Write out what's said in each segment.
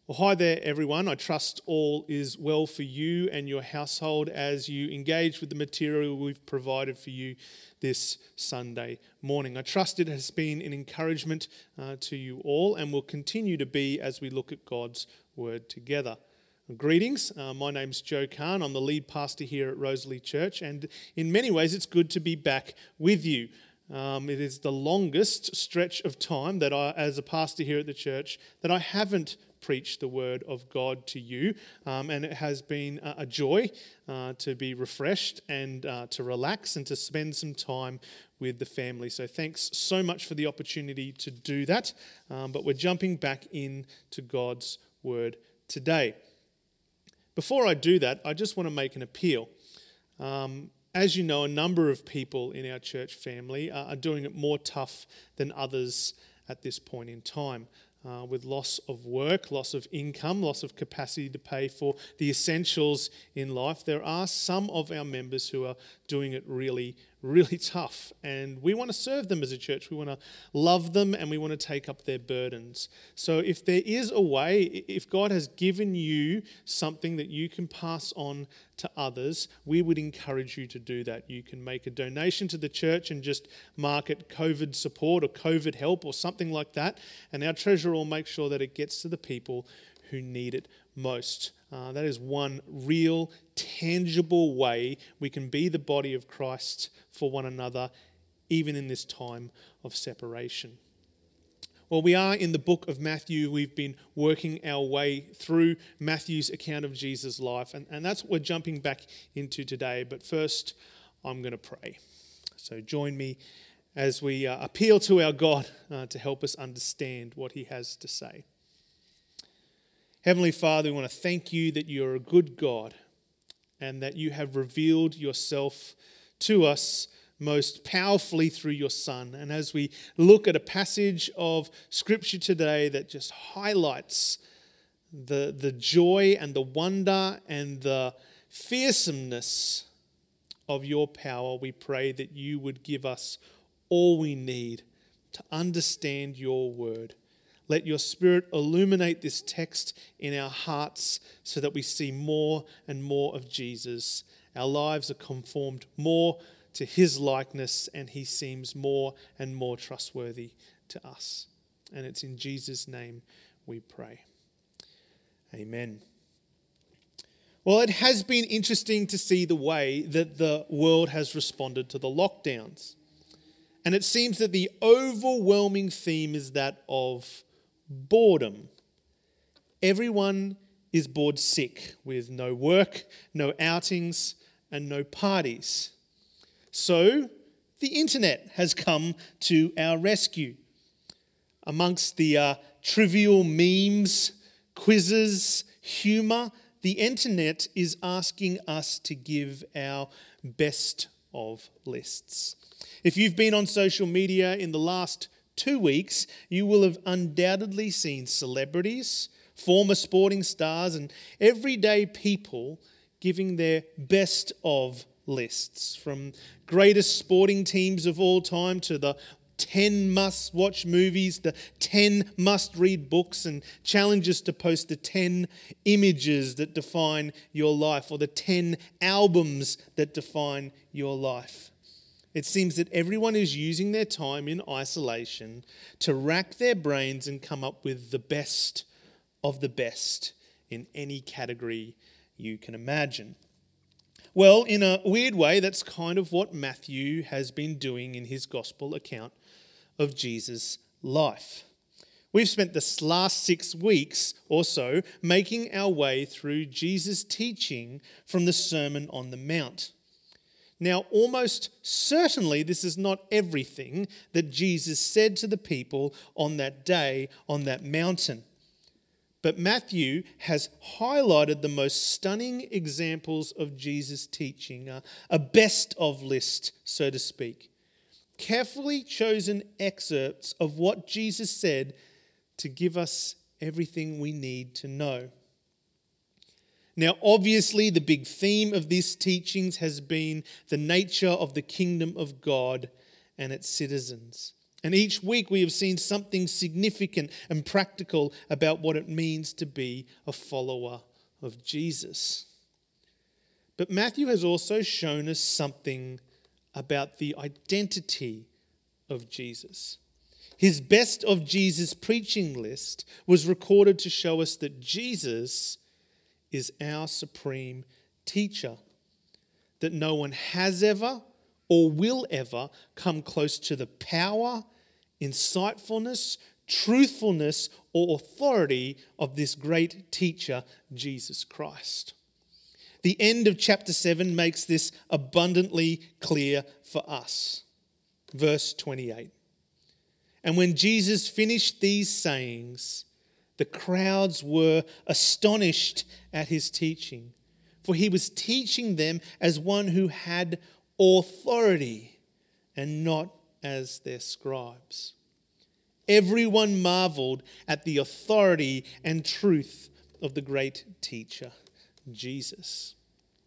Well, hi there, everyone. I trust all is well for you and your household as you engage with the material we've provided for you this Sunday morning. I trust it has been an encouragement to you all and will continue to be as we look at God's Word together. Greetings, my name's Joe Kahn. I'm the lead pastor here at Rosalie Church, and in many ways it's good to be back with you. It is the longest stretch of time that I, as a pastor here at the church, that I haven't preached the Word of God to you, and it has been a joy to be refreshed and to relax and to spend some time with the family. So thanks so much for the opportunity to do that, but we're jumping back into God's Word today. Before I do that, I just want to make an appeal. As you know, a number of people in our church family are doing it more tough than others at this point in time. With loss of work, loss of income, loss of capacity to pay for the essentials in life, there are some of our members who are doing it really, really tough. And we want to serve them as a church. We want to love them and we want to take up their burdens. So if there is a way, if God has given you something that you can pass on to others, we would encourage you to do that. You can make a donation to the church and just mark it COVID support or COVID help or something like that. And our treasurer will make sure that it gets to the people who need it most. That is one real, tangible way we can be the body of Christ for one another, even in this time of separation. Well, we are in the book of Matthew. We've been working our way through Matthew's account of Jesus' life, and that's what we're jumping back into today. But first, I'm going to pray. So join me as we appeal to our God to help us understand what he has to say. Heavenly Father, we want to thank you that you're a good God and that you have revealed yourself to us most powerfully through your Son. And as we look at a passage of Scripture today that just highlights the joy and the wonder and the fearsomeness of your power, we pray that you would give us all we need to understand your word. Let your Spirit illuminate this text in our hearts so that we see more and more of Jesus. Our lives are conformed more to his likeness and he seems more and more trustworthy to us. And it's in Jesus' name we pray. Amen. Well, it has been interesting to see the way that the world has responded to the lockdowns. And it seems that the overwhelming theme is that of boredom. Everyone is bored sick with no work, no outings, and no parties. So the internet has come to our rescue. Amongst the trivial memes, quizzes, humour, the internet is asking us to give our best of lists. If you've been on social media in the last 2 weeks, you will have undoubtedly seen celebrities, former sporting stars, and everyday people giving their best of lists. From greatest sporting teams of all time to the 10 must-watch movies, the 10 must-read books, and challenges to post the 10 images that define your life or the 10 albums that define your life. It seems that everyone is using their time in isolation to rack their brains and come up with the best of the best in any category you can imagine. Well, in a weird way, that's kind of what Matthew has been doing in his gospel account of Jesus' life. We've spent the last 6 weeks or so making our way through Jesus' teaching from the Sermon on the Mount. Now, almost certainly this is not everything that Jesus said to the people on that day on that mountain. But Matthew has highlighted the most stunning examples of Jesus' teaching, a best of list, so to speak. Carefully chosen excerpts of what Jesus said to give us everything we need to know. Now, obviously, the big theme of these teachings has been the nature of the kingdom of God and its citizens. And each week we have seen something significant and practical about what it means to be a follower of Jesus. But Matthew has also shown us something about the identity of Jesus. His best of Jesus preaching list was recorded to show us that Jesus is our supreme teacher, that no one has ever or will ever come close to the power, insightfulness, truthfulness, or authority of this great teacher, Jesus Christ. The end of chapter 7 makes this abundantly clear for us. Verse 28. And when Jesus finished these sayings, the crowds were astonished at his teaching, for he was teaching them as one who had authority and not as their scribes. Everyone marveled at the authority and truth of the great teacher, Jesus.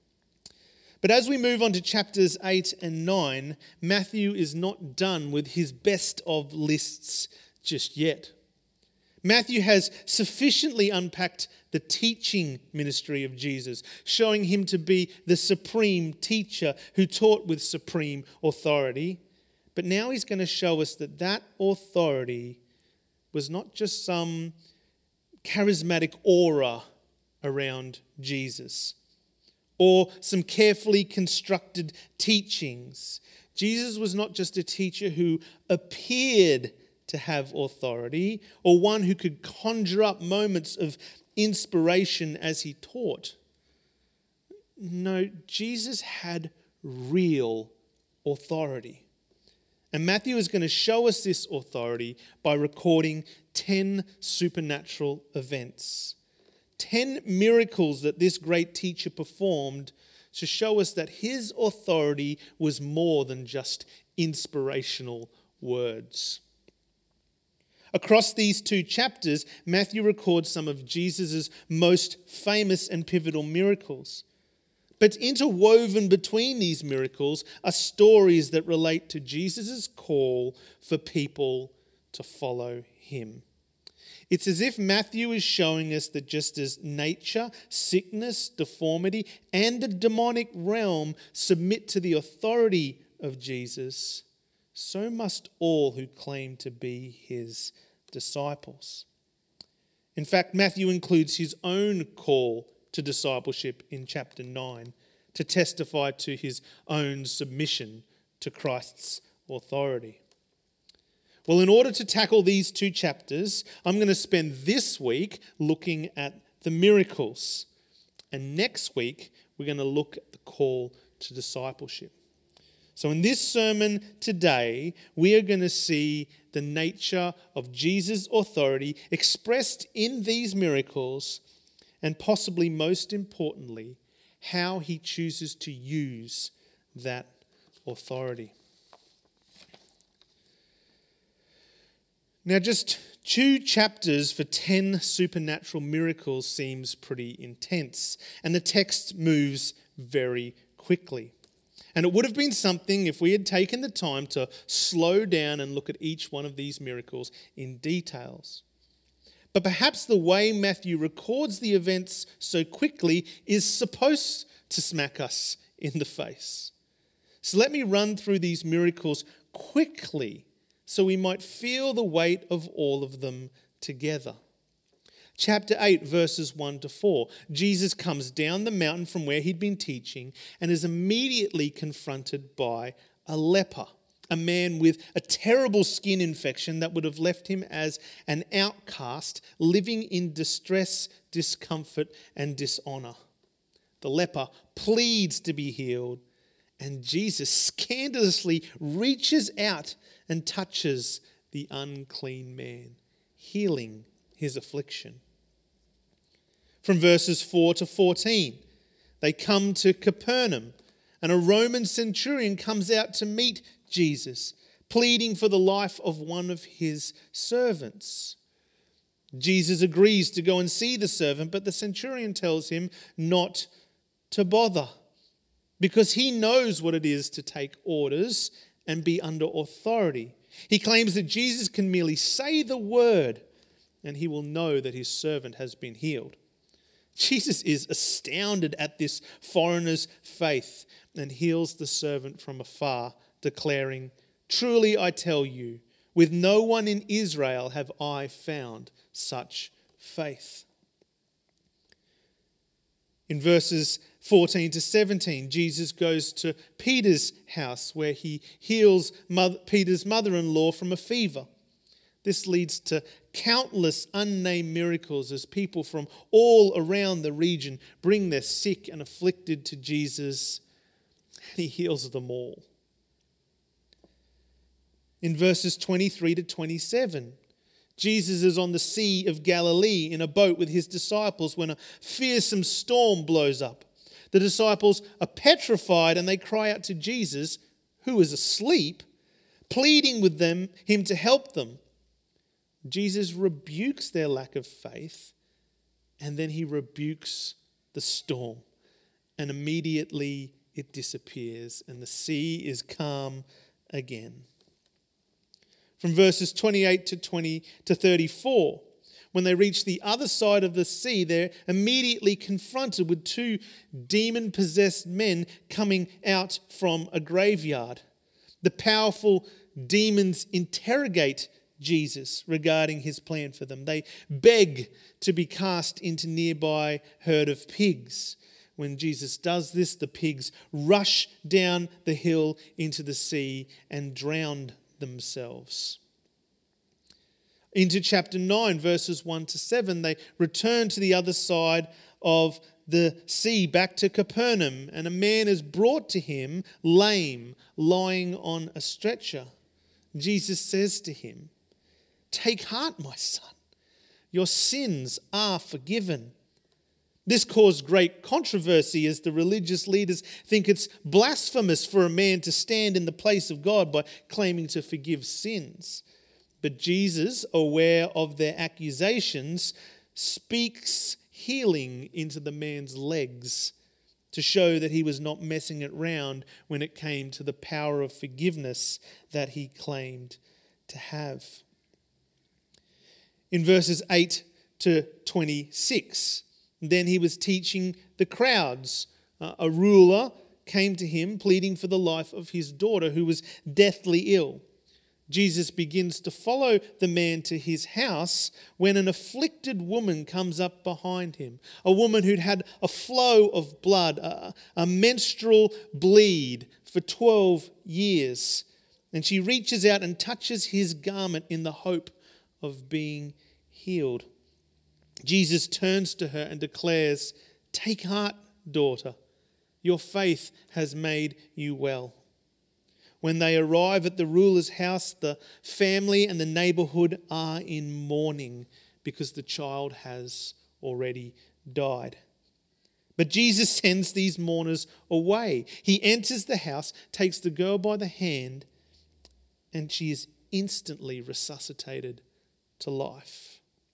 But as we move on to chapters 8 and 9, Matthew is not done with his best of lists just yet. Matthew has sufficiently unpacked the teaching ministry of Jesus, showing him to be the supreme teacher who taught with supreme authority. But now he's going to show us that that authority was not just some charismatic aura around Jesus or some carefully constructed teachings. Jesus was not just a teacher who appeared to have authority or one who could conjure up moments of inspiration as he taught. No, Jesus had real authority. And Matthew is going to show us this authority by recording 10 supernatural events. 10 miracles that this great teacher performed to show us that his authority was more than just inspirational words. Across these 2 chapters, Matthew records some of Jesus' most famous and pivotal miracles. But interwoven between these miracles are stories that relate to Jesus' call for people to follow him. It's as if Matthew is showing us that just as nature, sickness, deformity, and the demonic realm submit to the authority of Jesus, so must all who claim to be his disciples. In fact, Matthew includes his own call to discipleship in chapter 9 to testify to his own submission to Christ's authority. Well, in order to tackle these 2 chapters, I'm going to spend this week looking at the miracles. And next week, we're going to look at the call to discipleship. So in this sermon today, we are going to see the nature of Jesus' authority expressed in these miracles, and possibly most importantly, how he chooses to use that authority. Now, just 2 chapters for 10 supernatural miracles seems pretty intense, and the text moves very quickly. And it would have been something if we had taken the time to slow down and look at each one of these miracles in details. But perhaps the way Matthew records the events so quickly is supposed to smack us in the face. So let me run through these miracles quickly so we might feel the weight of all of them together. Chapter 8, verses 1 to 4. Jesus comes down the mountain from where he'd been teaching and is immediately confronted by a leper, a man with a terrible skin infection that would have left him as an outcast, living in distress, discomfort, and dishonor. The leper pleads to be healed, and Jesus scandalously reaches out and touches the unclean man, healing his affliction. From verses 4 to 14, they come to Capernaum, and a Roman centurion comes out to meet Jesus, pleading for the life of one of his servants. Jesus agrees to go and see the servant, but the centurion tells him not to bother, because he knows what it is to take orders and be under authority. He claims that Jesus can merely say the word and he will know that his servant has been healed. Jesus is astounded at this foreigner's faith and heals the servant from afar, declaring, "Truly I tell you, with no one in Israel have I found such faith." In verses 14 to 17, Jesus goes to Peter's house where he heals Peter's mother-in-law from a fever. This leads to countless unnamed miracles as people from all around the region bring their sick and afflicted to Jesus, and he heals them all. In verses 23 to 27, Jesus is on the Sea of Galilee in a boat with his disciples when a fearsome storm blows up. The disciples are petrified and they cry out to Jesus, who is asleep, pleading with him to help them. Jesus rebukes their lack of faith and then he rebukes the storm, and immediately it disappears and the sea is calm again. From verses 28 to 34, when they reach the other side of the sea, they're immediately confronted with two demon-possessed men coming out from a graveyard. The powerful demons interrogate Jesus regarding his plan for them. They beg to be cast into nearby herd of pigs. When Jesus does this, the pigs rush down the hill into the sea and drown themselves. Into chapter 9, verses 1 to 7, they return to the other side of the sea, back to Capernaum, and a man is brought to him lame, lying on a stretcher. Jesus says to him, "Take heart, my son, your sins are forgiven." This caused great controversy as the religious leaders think it's blasphemous for a man to stand in the place of God by claiming to forgive sins. But Jesus, aware of their accusations, speaks healing into the man's legs to show that he was not messing it round when it came to the power of forgiveness that he claimed to have. In verses 8 to 26, then he was teaching the crowds. A ruler came to him pleading for the life of his daughter who was deathly ill. Jesus begins to follow the man to his house when an afflicted woman comes up behind him. A woman who'd had a flow of blood, a menstrual bleed for 12 years. And she reaches out and touches his garment in the hope of being healed. Jesus turns to her and declares, "Take heart, daughter. Your faith has made you well." When they arrive at the ruler's house, the family and the neighborhood are in mourning because the child has already died. But Jesus sends these mourners away. He enters the house, takes the girl by the hand, and she is instantly resuscitated to life.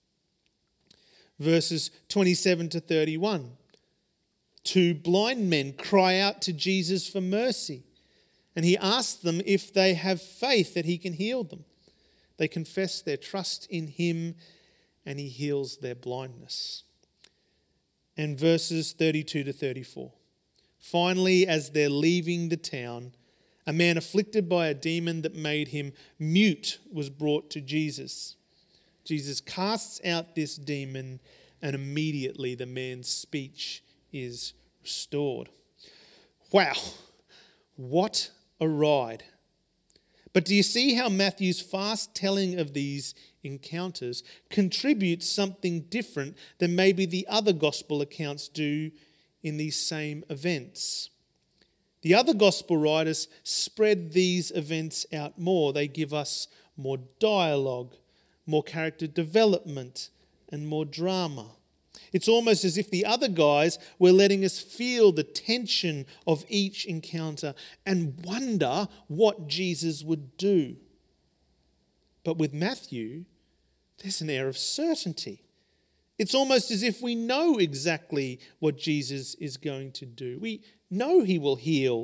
Verses 27 to 31. Two blind men cry out to Jesus for mercy, and he asks them if they have faith that he can heal them. They confess their trust in him, and he heals their blindness. And verses 32 to 34. Finally, as they're leaving the town, a man afflicted by a demon that made him mute was brought to Jesus. Jesus casts out this demon, and immediately the man's speech is restored. Wow, what a ride. But do you see how Matthew's fast telling of these encounters contributes something different than maybe the other gospel accounts do in these same events? The other gospel writers spread these events out more. They give us more dialogue, more character development, and more drama. It's almost as if the other guys were letting us feel the tension of each encounter and wonder what Jesus would do. But with Matthew, there's an air of certainty. It's almost as if we know exactly what Jesus is going to do. We know he will heal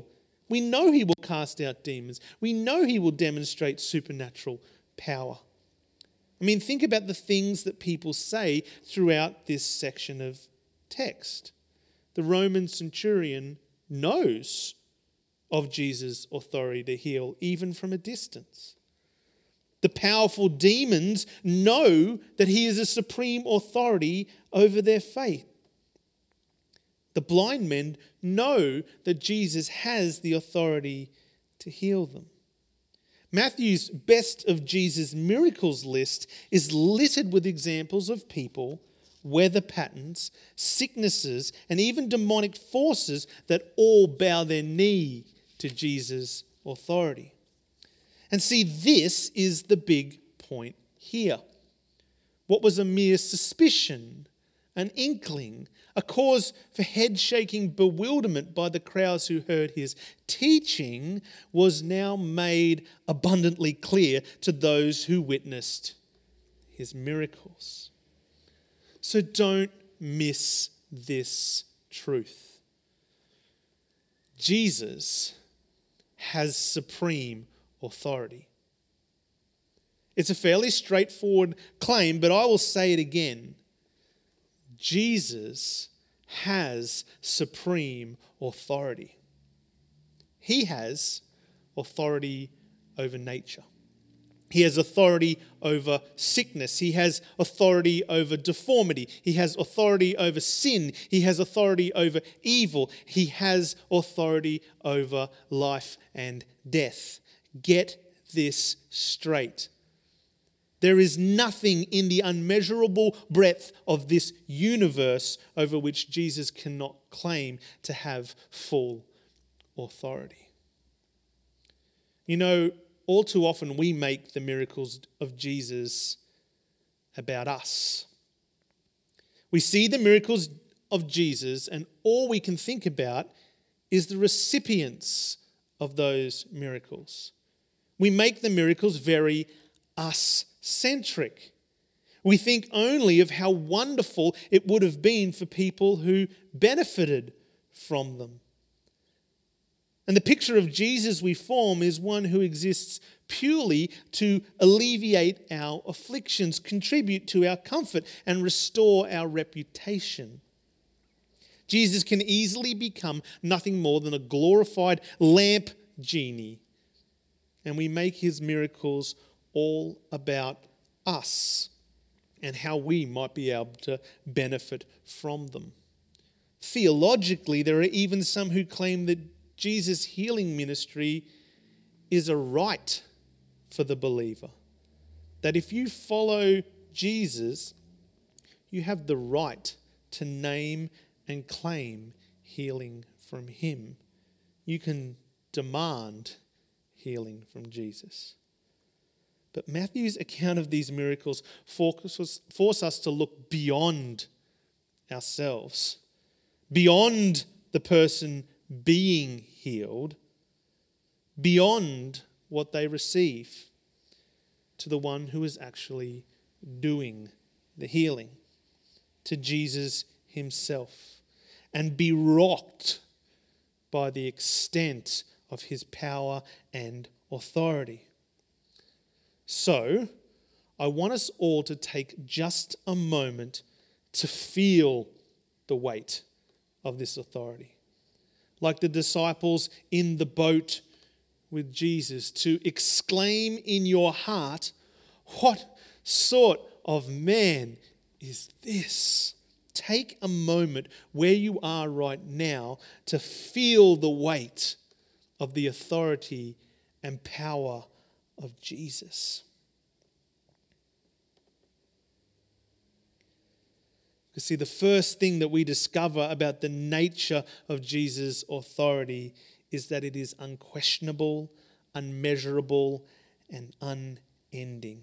We know he will cast out demons. We know he will demonstrate supernatural power. I mean, think about the things that people say throughout this section of text. The Roman centurion knows of Jesus' authority to heal, even from a distance. The powerful demons know that he is a supreme authority over their faith. The blind men know that Jesus has the authority to heal them. Matthew's best of Jesus' miracles list is littered with examples of people, weather patterns, sicknesses, and even demonic forces that all bow their knee to Jesus' authority. And see, this is the big point here. What was a mere suspicion, an inkling, a cause for head-shaking bewilderment by the crowds who heard his teaching was now made abundantly clear to those who witnessed his miracles. So don't miss this truth. Jesus has supreme authority. It's a fairly straightforward claim, but I will say it again. Jesus has supreme authority. He has authority over nature. He has authority over sickness. He has authority over deformity. He has authority over sin. He has authority over evil. He has authority over life and death. Get this straight. There is nothing in the unmeasurable breadth of this universe over which Jesus cannot claim to have full authority. You know, all too often we make the miracles of Jesus about us. We see the miracles of Jesus and all we can think about is the recipients of those miracles. We make the miracles very us-centric. We think only of how wonderful it would have been for people who benefited from them. And the picture of Jesus we form is one who exists purely to alleviate our afflictions, contribute to our comfort, and restore our reputation. Jesus can easily become nothing more than a glorified lamp genie. And we make his miracles all about us and how we might be able to benefit from them. Theologically, there are even some who claim that Jesus' healing ministry is a right for the believer. That if you follow Jesus, you have the right to name and claim healing from him. You can demand healing from Jesus. But Matthew's account of these miracles force us to look beyond ourselves, beyond the person being healed, beyond what they receive, to the one who is actually doing the healing, to Jesus himself, and be rocked by the extent of his power and authority. So, I want us all to take just a moment to feel the weight of this authority. Like the disciples in the boat with Jesus, to exclaim in your heart, "What sort of man is this?" Take a moment where you are right now to feel the weight of the authority and power of Jesus. You see, the first thing that we discover about the nature of Jesus' authority is that it is unquestionable, unmeasurable, and unending.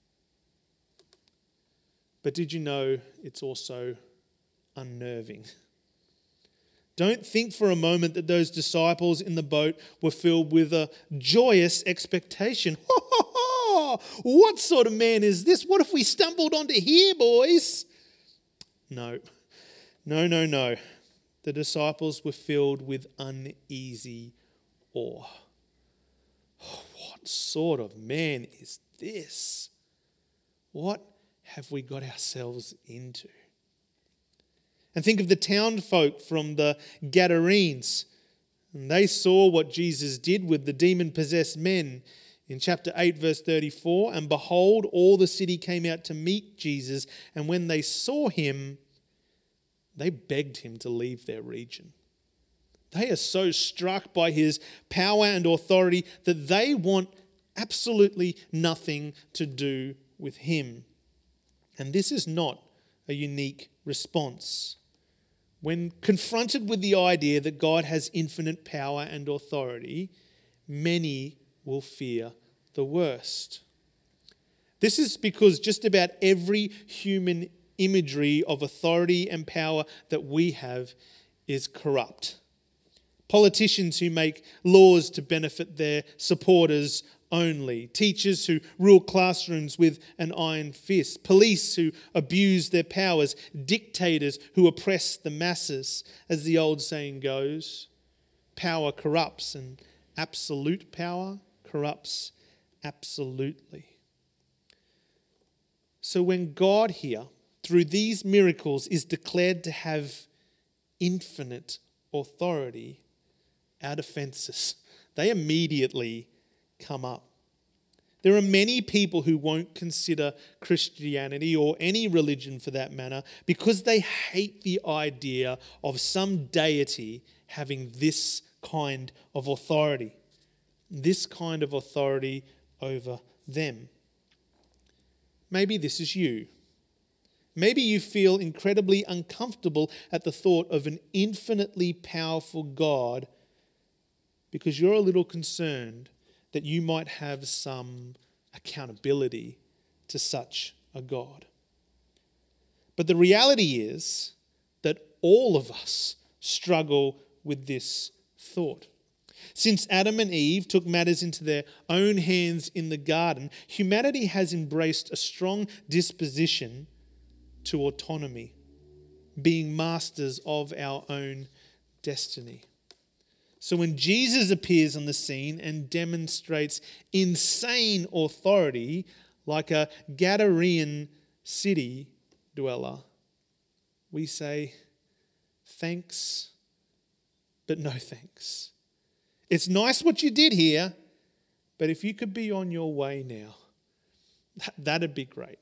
But did you know it's also unnerving? Don't think for a moment that those disciples in the boat were filled with a joyous expectation. "Ho, ho, ho! What sort of man is this? What if we stumbled onto here, boys?" No. The disciples were filled with uneasy awe. What sort of man is this? What have we got ourselves into? And think of the townfolk from the Gadarenes. And they saw what Jesus did with the demon-possessed men in chapter 8, verse 34. And behold, all the city came out to meet Jesus. And when they saw him, they begged him to leave their region. They are so struck by his power and authority that they want absolutely nothing to do with him. And this is not a unique response. When confronted with the idea that God has infinite power and authority, many will fear the worst. This is because just about every human imagery of authority and power that we have is corrupt. Politicians who make laws to benefit their supporters only. Teachers who rule classrooms with an iron fist. Police who abuse their powers. Dictators who oppress the masses. As the old saying goes, power corrupts, and absolute power corrupts absolutely. So when God here, through these miracles, is declared to have infinite authority, our defenses, they immediately come up. There are many people who won't consider Christianity or any religion for that matter because they hate the idea of some deity having this kind of authority over them. Maybe this is you. Maybe you feel incredibly uncomfortable at the thought of an infinitely powerful God because you're a little concerned that you might have some accountability to such a God. But the reality is that all of us struggle with this thought. Since Adam and Eve took matters into their own hands in the garden, humanity has embraced a strong disposition to autonomy, being masters of our own destiny. So when Jesus appears on the scene and demonstrates insane authority like a Gadarean city dweller, we say, thanks, but no thanks. It's nice what you did here, but if you could be on your way now, that'd be great.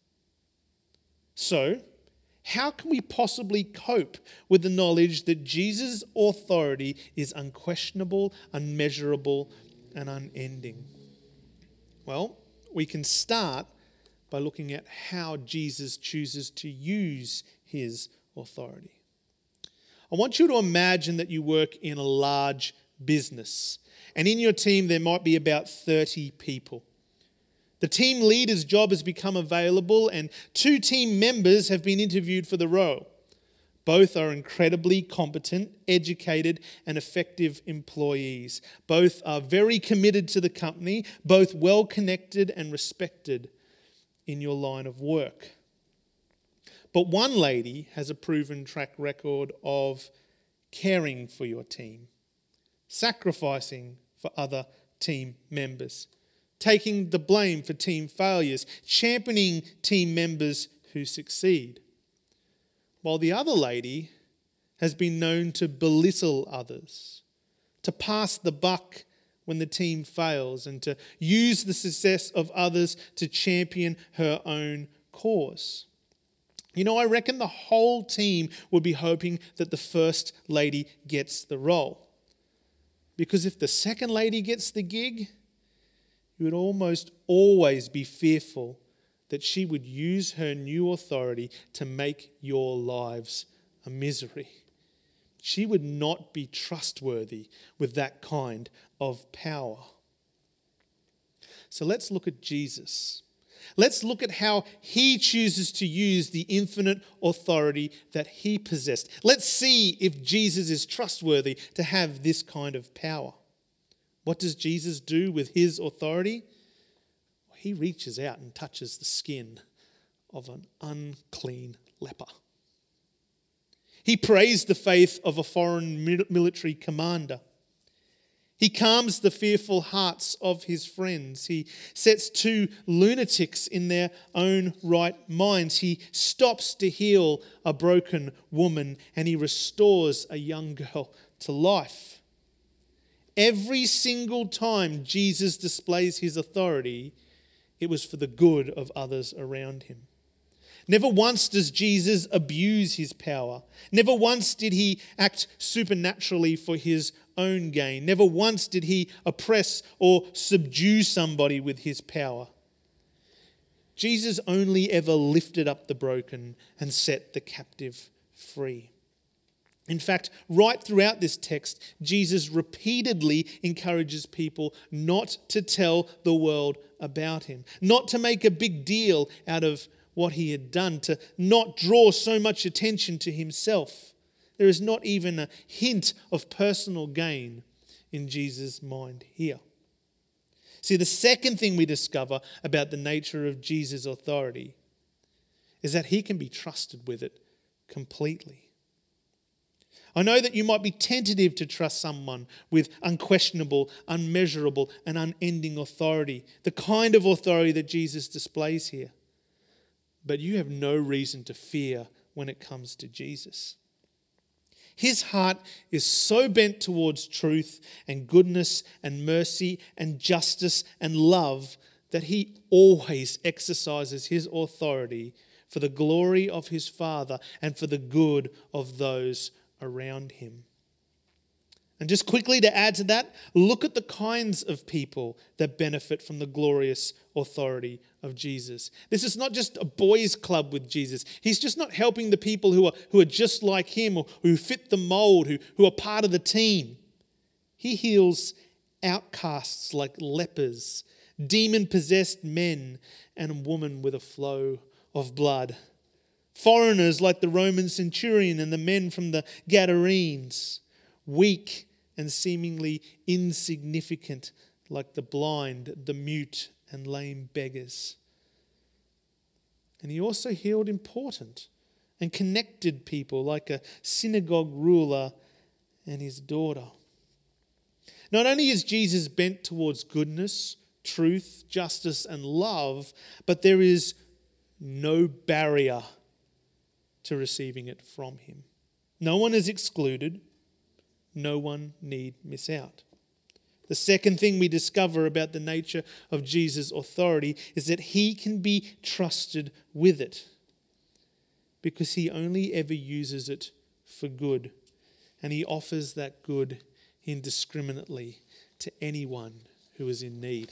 So, how can we possibly cope with the knowledge that Jesus' authority is unquestionable, unmeasurable, and unending? Well, we can start by looking at how Jesus chooses to use his authority. I want you to imagine that you work in a large business, and in your team there might be about 30 people. The team leader's job has become available and 2 team members have been interviewed for the role. Both are incredibly competent, educated, and effective employees. Both are very committed to the company, both well connected and respected in your line of work. But one lady has a proven track record of caring for your team, sacrificing for other team members, taking the blame for team failures, championing team members who succeed. While the other lady has been known to belittle others, to pass the buck when the team fails, and to use the success of others to champion her own cause. I reckon the whole team would be hoping that the first lady gets the role. Because if the second lady gets the gig, you would almost always be fearful that she would use her new authority to make your lives a misery. She would not be trustworthy with that kind of power. So let's look at Jesus. Let's look at how he chooses to use the infinite authority that he possessed. Let's see if Jesus is trustworthy to have this kind of power. What does Jesus do with his authority? He reaches out and touches the skin of an unclean leper. He praised the faith of a foreign military commander. He calms the fearful hearts of his friends. He sets two lunatics in their own right minds. He stops to heal a broken woman, and he restores a young girl to life. Every single time Jesus displays his authority, it was for the good of others around him. Never once does Jesus abuse his power. Never once did he act supernaturally for his own gain. Never once did he oppress or subdue somebody with his power. Jesus only ever lifted up the broken and set the captive free. In fact, right throughout this text, Jesus repeatedly encourages people not to tell the world about him, not to make a big deal out of what he had done, to not draw so much attention to himself. There is not even a hint of personal gain in Jesus' mind here. See, the second thing we discover about the nature of Jesus' authority is that he can be trusted with it completely. I know that you might be tentative to trust someone with unquestionable, unmeasurable, and unending authority, the kind of authority that Jesus displays here. But you have no reason to fear when it comes to Jesus. His heart is so bent towards truth and goodness and mercy and justice and love that he always exercises his authority for the glory of his Father and for the good of those around him. And just quickly to add to that, look at the kinds of people that benefit from the glorious authority of Jesus. This is not just a boys' club with Jesus. He's just not helping the people who are just like him or who fit the mold, who are part of the team. He heals outcasts like lepers, demon-possessed men, and a woman with a flow of blood. Foreigners like the Roman centurion and the men from the Gadarenes. Weak and seemingly insignificant like the blind, the mute, and lame beggars. And he also healed important and connected people like a synagogue ruler and his daughter. Not only is Jesus bent towards goodness, truth, justice, and love, but there is no barrier to receiving it from him. No one is excluded. No one need miss out. The second thing we discover about the nature of Jesus' authority is that he can be trusted with it because he only ever uses it for good, and he offers that good indiscriminately to anyone who is in need.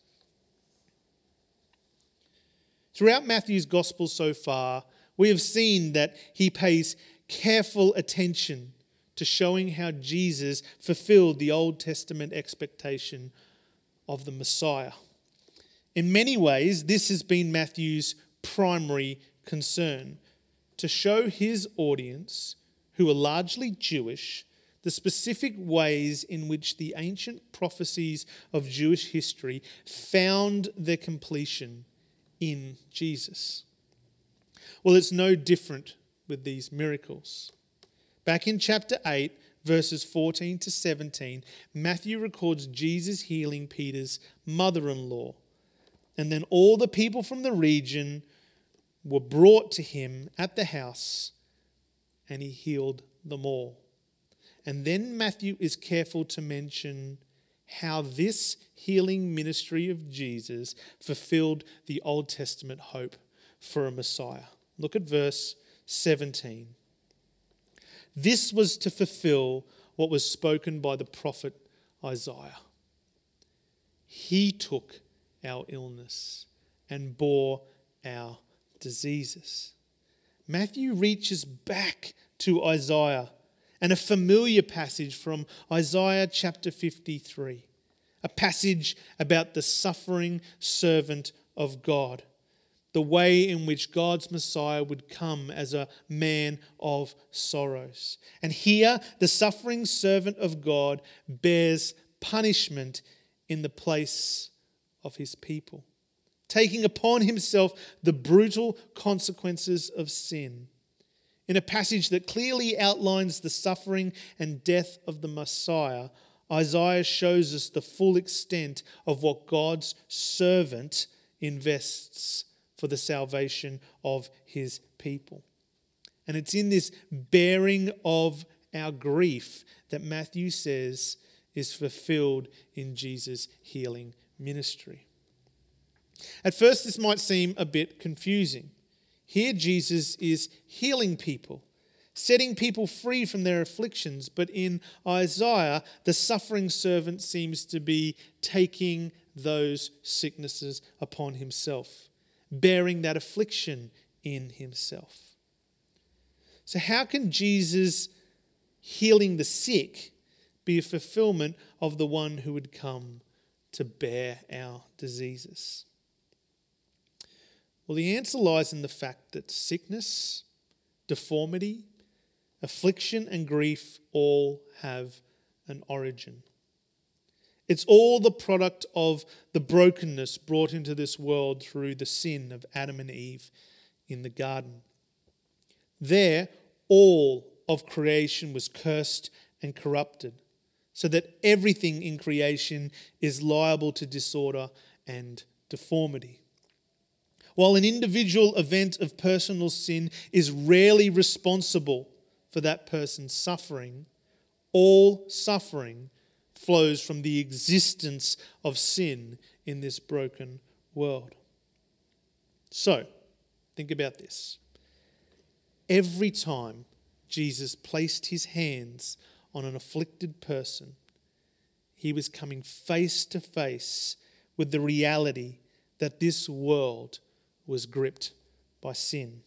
Throughout Matthew's gospel so far, we have seen that he pays careful attention to showing how Jesus fulfilled the Old Testament expectation of the Messiah. In many ways, this has been Matthew's primary concern, to show his audience, who are largely Jewish, the specific ways in which the ancient prophecies of Jewish history found their completion in Jesus. Well, it's no different with these miracles. Back in chapter 8, verses 14 to 17, Matthew records Jesus healing Peter's mother-in-law. And then all the people from the region were brought to him at the house, and he healed them all. And then Matthew is careful to mention how this healing ministry of Jesus fulfilled the Old Testament hope for a Messiah. Look at verse 17. This was to fulfill what was spoken by the prophet Isaiah. He took our illness and bore our diseases. Matthew reaches back to Isaiah and a familiar passage from Isaiah chapter 53, a passage about the suffering servant of God, the way in which God's Messiah would come as a man of sorrows. And here, the suffering servant of God bears punishment in the place of his people, taking upon himself the brutal consequences of sin. In a passage that clearly outlines the suffering and death of the Messiah, Isaiah shows us the full extent of what God's servant invests for the salvation of his people. And it's in this bearing of our grief that Matthew says is fulfilled in Jesus' healing ministry. At first, this might seem a bit confusing. Here, Jesus is healing people, setting people free from their afflictions. But in Isaiah, the suffering servant seems to be taking those sicknesses upon himself, bearing that affliction in himself. So how can Jesus healing the sick be a fulfillment of the one who would come to bear our diseases? Well, the answer lies in the fact that sickness, deformity, affliction and grief all have an origin. It's all the product of the brokenness brought into this world through the sin of Adam and Eve in the garden. There, all of creation was cursed and corrupted, so that everything in creation is liable to disorder and deformity. While an individual event of personal sin is rarely responsible for that person's suffering, all suffering flows from the existence of sin in this broken world. So, think about this. Every time Jesus placed his hands on an afflicted person, he was coming face to face with the reality that this world was gripped by sin.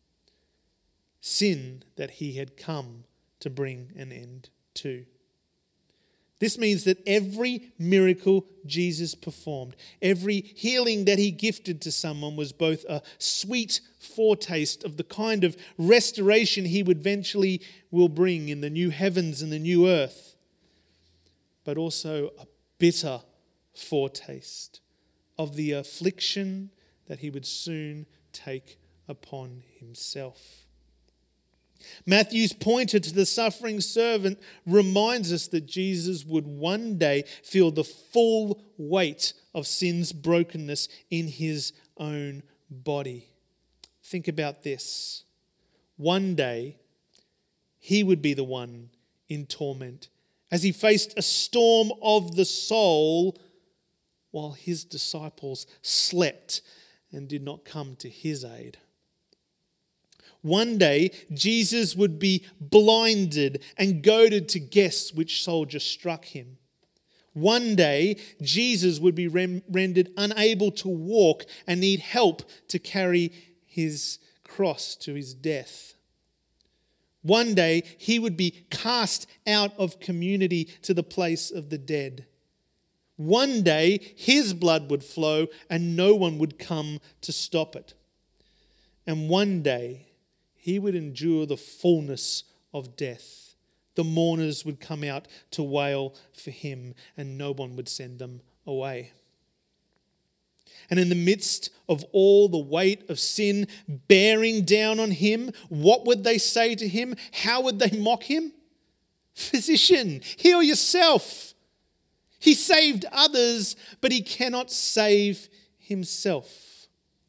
Sin that he had come to bring an end to. This means that every miracle Jesus performed, every healing that he gifted to someone was both a sweet foretaste of the kind of restoration he would eventually will bring in the new heavens and the new earth, but also a bitter foretaste of the affliction that he would soon take upon himself. Matthew's pointer to the suffering servant reminds us that Jesus would one day feel the full weight of sin's brokenness in his own body. Think about this. One day, he would be the one in torment as he faced a storm of the soul while his disciples slept and did not come to his aid. One day, Jesus would be blinded and goaded to guess which soldier struck him. One day, Jesus would be rendered unable to walk and need help to carry his cross to his death. One day, he would be cast out of community to the place of the dead. One day, his blood would flow and no one would come to stop it. And one day, he would endure the fullness of death. The mourners would come out to wail for him and no one would send them away. And in the midst of all the weight of sin bearing down on him, what would they say to him? How would they mock him? Physician, heal yourself. He saved others, but he cannot save himself.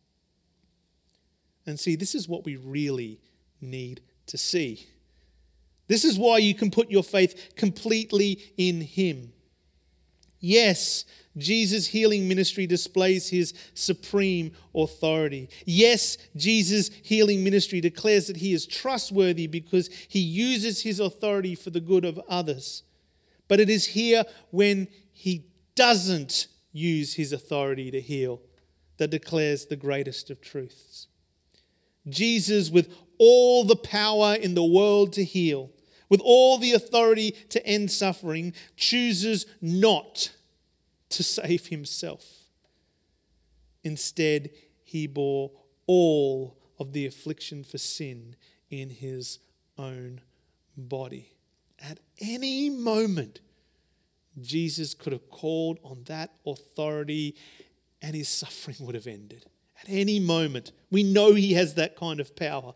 And see, this is what we really need to see. This is why you can put your faith completely in him. Yes, Jesus' healing ministry displays his supreme authority. Yes, Jesus' healing ministry declares that he is trustworthy because he uses his authority for the good of others. But it is here when he doesn't use his authority to heal that declares the greatest of truths. Jesus, with all the power in the world to heal, with all the authority to end suffering, chooses not to save himself. Instead, he bore all of the affliction for sin in his own body. At any moment, Jesus could have called on that authority and his suffering would have ended. At any moment. We know he has that kind of power.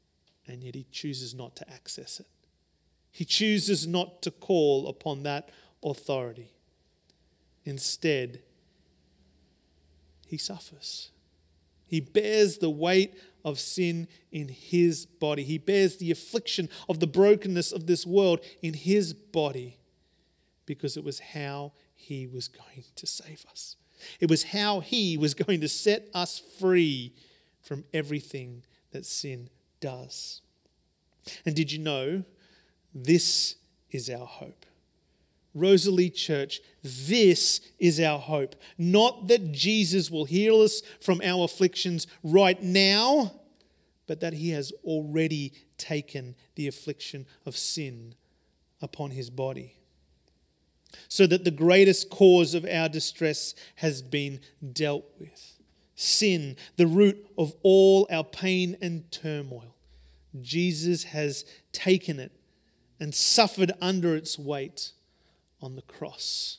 And yet he chooses not to access it. He chooses not to call upon that authority. Instead, he suffers. He bears the weight of sin in his body. He bears the affliction of the brokenness of this world in his body because it was how he was going to save us. It was how he was going to set us free from everything that sin does. And did you know this is our hope? Rosalie Church, this is our hope. Not that Jesus will heal us from our afflictions right now, but that he has already taken the affliction of sin upon his body, so that the greatest cause of our distress has been dealt with. Sin, the root of all our pain and turmoil. Jesus has taken it and suffered under its weight on the cross.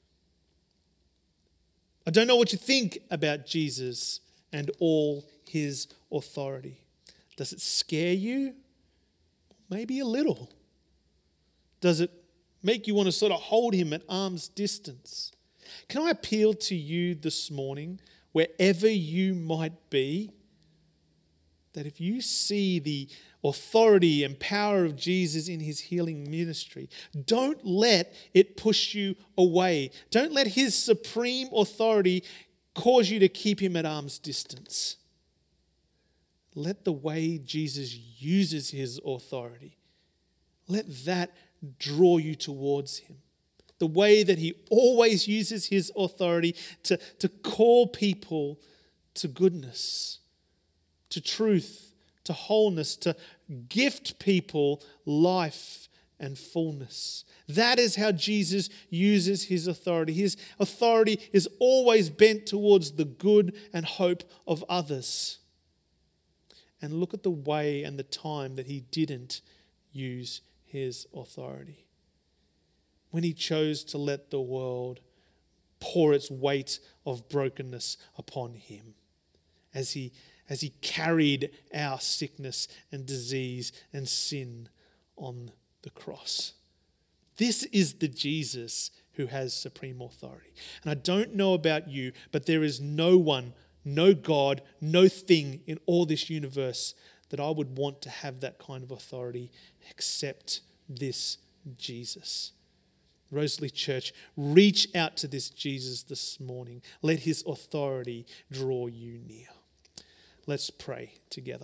I don't know what you think about Jesus and all his authority. Does it scare you? Maybe a little. Does it make you want to sort of hold him at arm's distance? Can I appeal to you this morning, wherever you might be, that if you see the authority and power of Jesus in his healing ministry, don't let it push you away. Don't let his supreme authority cause you to keep him at arm's distance. Let the way Jesus uses his authority, let that draw you towards him. The way that he always uses his authority to call people to goodness, to truth, to wholeness, to gift people life and fullness. That is how Jesus uses his authority. His authority is always bent towards the good and hope of others. And look at the way and the time that he didn't use his authority. When he chose to let the world pour its weight of brokenness upon him, as he carried our sickness and disease and sin on the cross. This is the Jesus who has supreme authority. And I don't know about you, but there is no one, no God, no thing in all this universe that I would want to have that kind of authority except this Jesus. Rosalie Church, reach out to this Jesus this morning. Let his authority draw you near. Let's pray together.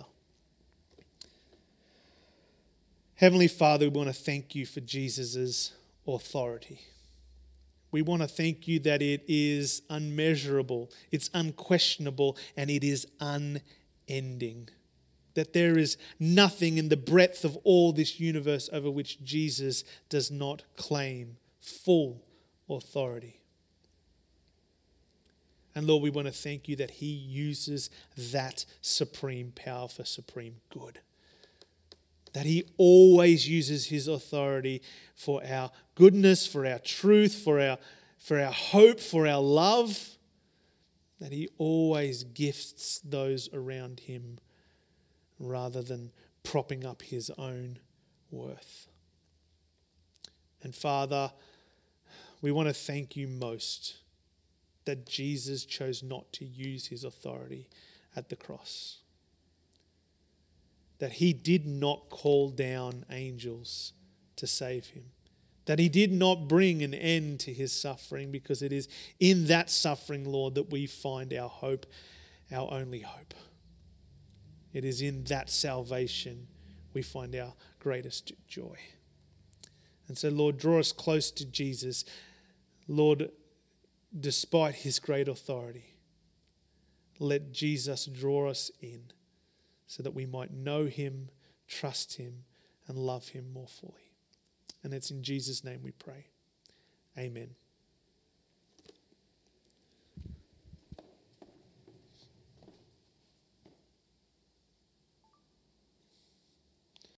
Heavenly Father, we want to thank you for Jesus' authority. We want to thank you that it is unmeasurable, it's unquestionable, and it is unending. That there is nothing in the breadth of all this universe over which Jesus does not claim full authority. And Lord, we want to thank you that he uses that supreme power for supreme good. That he always uses his authority for our goodness, for our truth, for our hope, for our love. That he always gifts those around him rather than propping up his own worth. And Father, we want to thank you most that Jesus chose not to use his authority at the cross. That he did not call down angels to save him. That he did not bring an end to his suffering, because it is in that suffering, Lord, that we find our hope, our only hope. It is in that salvation we find our greatest joy. And so, Lord, draw us close to Jesus. Lord, despite his great authority, let Jesus draw us in so that we might know him, trust him, and love him more fully. And it's in Jesus' name we pray. Amen.